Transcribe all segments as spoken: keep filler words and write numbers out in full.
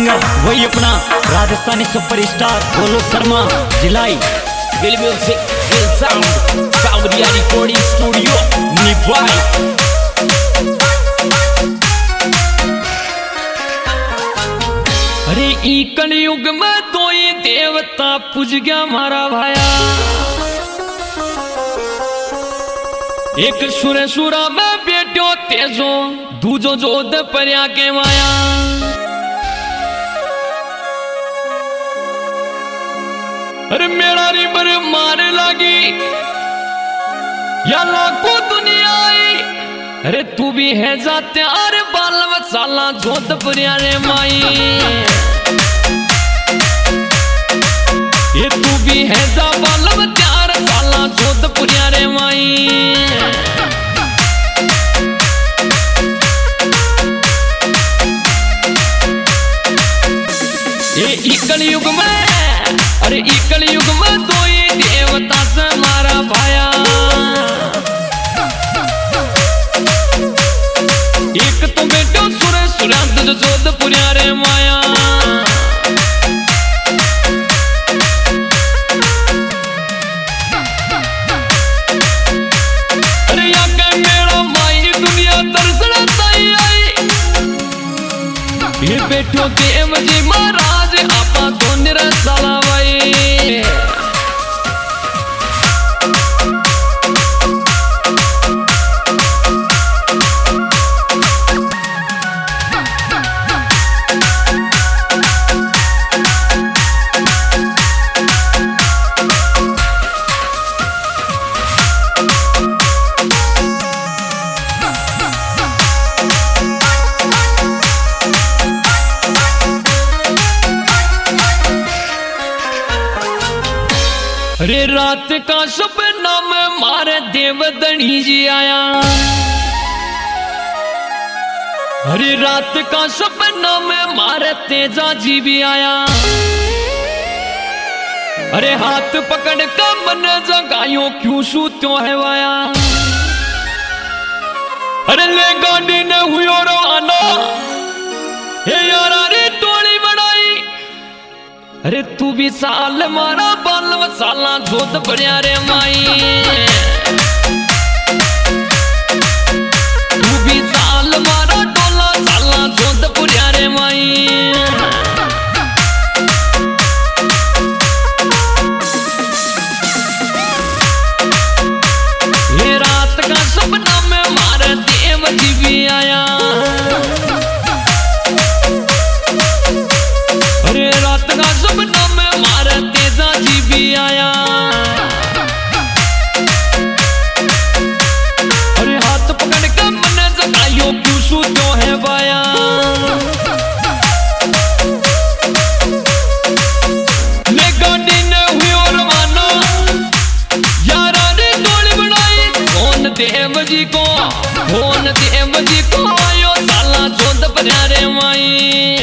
में वही अपना राजस्थानी सुपरस्टार गोलू शर्मा जिलाई Will music, will sound, Saudia Recording Studio, Nibai. अरे ई कलयुग में तो ये देवता पूज गया मारा भाया। एक सुर सुरा में बेटियों तेजो दूजो जोध पर्या के माया। अरे मेरा रिबर मार लागी या लाखों दुनिया आई। अरे तू भी है जाते अरे बालव साला जोधपुरिया रे माई। ये तू भी है जा बालव चार साला जोधपुरिया रे माई। ये इकल युग में अरे इकल युग में तो ये देवता से मारा भाया। एक तो बेटो सुरे सुरंत जो जोधपुरिया रे माया। अरे या के मेरा माई दुनिया दर्शन ताई आई। ये बेटो देव जी महाराज आपा तो निरसाला भाई। अरे रात का सपना में मारे देवदनी जी आया। अरे रात का सपना में मारे तेजा जी भी आया। अरे हाथ पकड़ का मन जगायो क्यों सूत्यो है वाया। अरे ले गाड़ी ने हुई रवाना हे यारा रे टोली बनाई। अरे तू भी साल मारा बालव साला जोधपुरिया रे माई। तू भी साल मारा डोला साला जोधपुरिया रे माई। ये रात का सपना में मारे देव जी भी आया। अरे रात का सपना में मारे तेजा जी भी आया। अरे हाथ पकड़ के मन जगायो क्यों सूतो है बाया। ले गाड़ी ने हुई और मानो यारा ने डोली बनाई। कौन देव जी को कौन देव जी को आयो साला जोधपुरिया रे माई।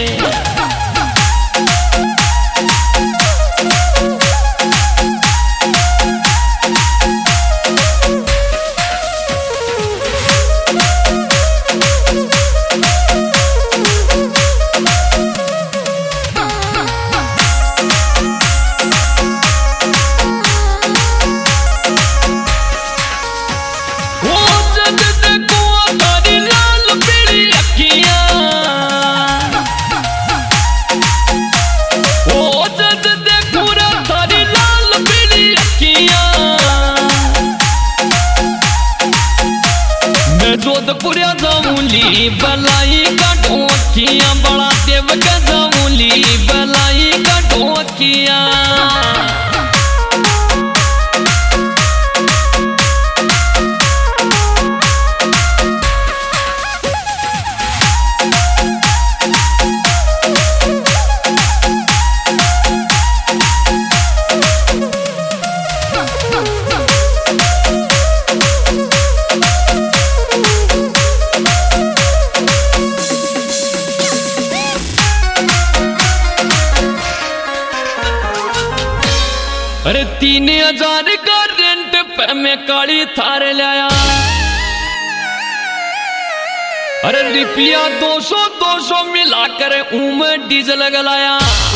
जोधपुरिया जाऊली बलाई का ढोकिया बड़ा देव का जाऊली बलाई का ढोकिया। अरे तीन हजार का रेंट पे मैं काली थार लाया। अरे रुपया दो सौ दो सौ मिलाकर ऊम डीजल गलाया।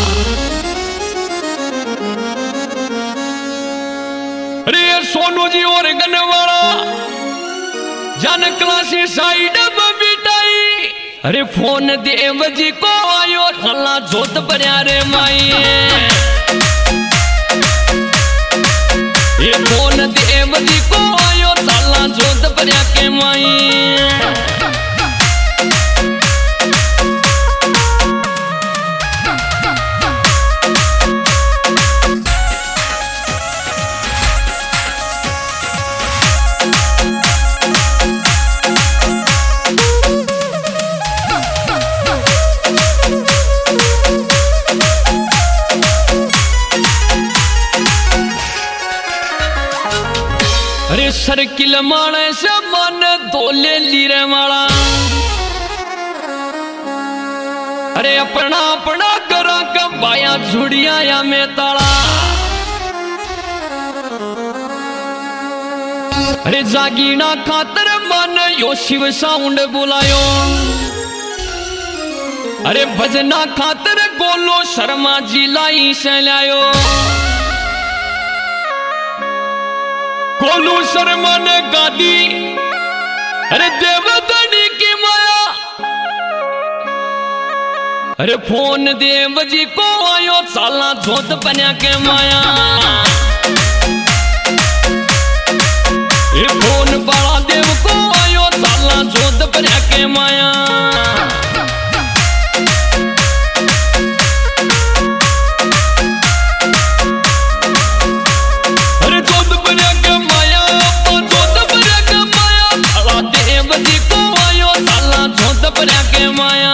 अरे सोनू जी और गनवाड़ा जन क्लासी साइड बिटाई। अरे फोन देव जी को आयो हल्ला जोत बरिया रे माई। ये फोन देव जी को आयो हल्ला जोत बरिया के माई। अरे सर्किल माने से मन दोले लीरे माला। अरे अपना अपना करा का बाया झुड़िया या में ताला। अरे जागीना खातर मन यो शिव साउंड बुलायो। अरे भजना खातर गोलो शर्मा जी लाई से लायो। गोलू शर्मा ने गादी अरे देवदनी की माया। अरे फोन देव जी को आयो साला झोत बनिया के माया। ये फोन बाला देव को आयो साला झोत बनिया के माया। के माया।